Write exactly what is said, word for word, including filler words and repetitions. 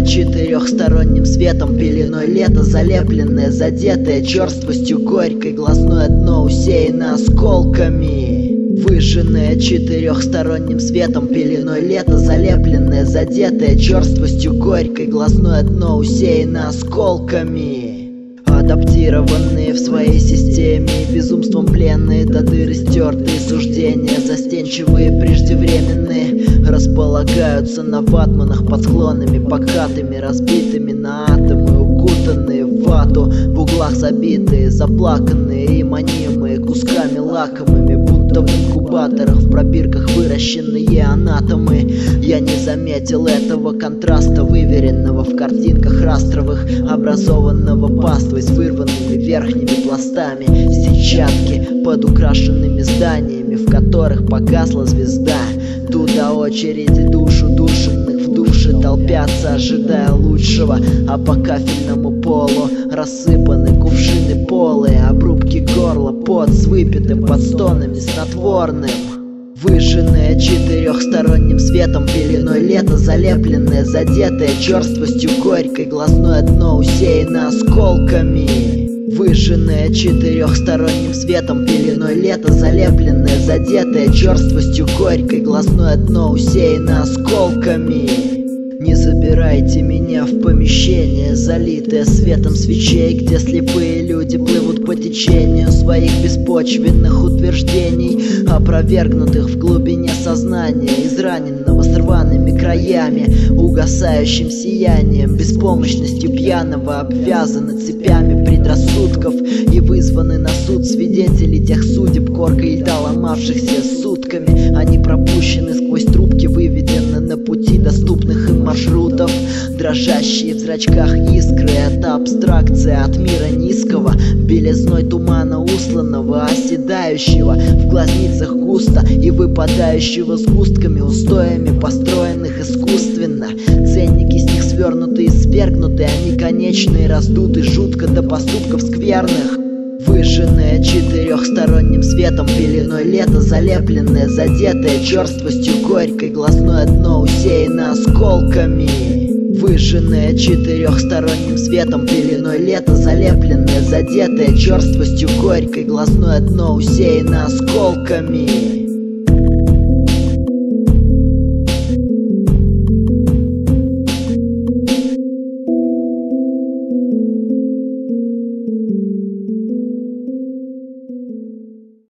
Выжженное четырехсторонним светом пеленой лето, залепленное, задетое черствостью горькой, глазное дно усеяно осколками. Выжженное четырехсторонним светом пеленой лето, залепленное, задетое черствостью горькой, глазное дно усеяно осколками. Адаптированные в своей системе, безумством пленные до дыры стертые суждения, застенчивые, преждевременные, располагаются на ватманах под склонами покатыми, разбитыми на атомы, укутанные в вату, в углах забитые, заплаканные и манимые кусками лакомыми, будто в инкубаторах, в пробирках выращенные анатомы. Я не заметил этого контраста, выверенного в картинках растровых, образованного паствой с вырванными верхними пластами, сетчатки под украшенными зданиями, в которых погасла звезда. Туда очереди душу душенных в душе толпятся, ожидая лучшего, а по кафельному полу рассыпаны кувшины полые, обрубки горла, пот с выпитым под стонами снотворным. Выжженное четырехсторонним светом пеленой лето, залепленное, задетое черствостью горькой, глазное дно усеяно осколками. Выжженное четырехсторонним светом пеленой лето, залепленное, задетое черствостью горькой, глазное дно усеяно осколками. Не забирайте меня в помещение, залитое светом свечей, где слепые люди плывут по течению своих беспочвенных утверждений, опровергнутых в глубине сознания, израненного с рваными краями, угасающим сиянием, беспомощностью пьяного, обвязаны цепями предрассудков и вызваны на суд свидетели тех судеб, коркой льда ломавшихся сутками. Они пропущены сквозь трубки, выведены на пути доступных им маршрутов, дрожащие в зрачках искры. Это абстракция от мира низкого, белизной тумана усланного, оседающего в глазницах густо и выпадающего сгустками, устоями построенных искусственно. Ценники с них свернуты и свергнуты, они конечные, раздуты жутко до поступков скверных. Выжженное четырехсторонним светом пеленой лето, залепленное, задетое черствостью горькой, глазное дно усеяно осколками. Выжженное четырехсторонним светом пеленой лето, залепленное, задетое черствостью горькой, глазное дно усеяно осколками.